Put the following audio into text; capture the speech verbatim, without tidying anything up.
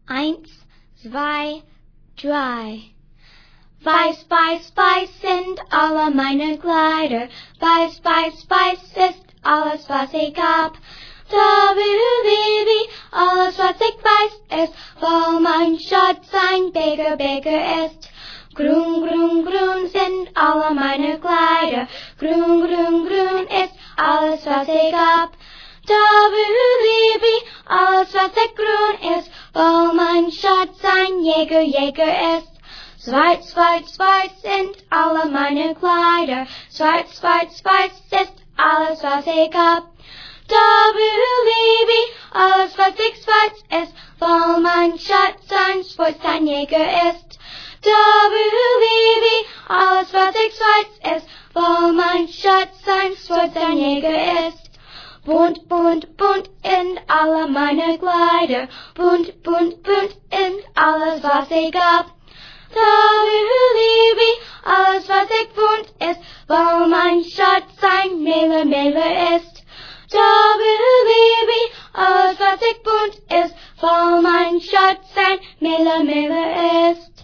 Eins, zwei, drei. Weiß, weiß, weiß sind alle meine Kleider. Weiß, weiß, weiß ist alles, was ich hab. Tabibi, alles, was ich weiß, ist, weil mein Schatz ein Becher, Becher ist. Grün, grün, grün sind alle meine Kleider. Grün, grün, grün ist alles, was ich hab. Tabibi, alles, was ich grün ist, weil mein Schatz ein Jäger, Jäger ist. Schwarz, schwarz, schwarz sind alle meine Kleider. Schwarz, schwarz, schwarz ist alles, was ich hab. Tabibi, alles, was ich schwarz ist, weil mein Schatz ein Sport, ein Jäger ist. Tabibi, alles, was ich schwarz ist, weil mein Schatz ein Sport, ein Jäger ist. Bunt, bunt, bunt in alle meine Kleider. Bunt, bunt, bunt in alles, was ich hab. Tabibi, alles, was ich bunt ist, weil mein Schatz ein Miller, Miller ist. Tabibi, alles, was ich bunt ist, weil mein Schatz ein Miller, Miller ist.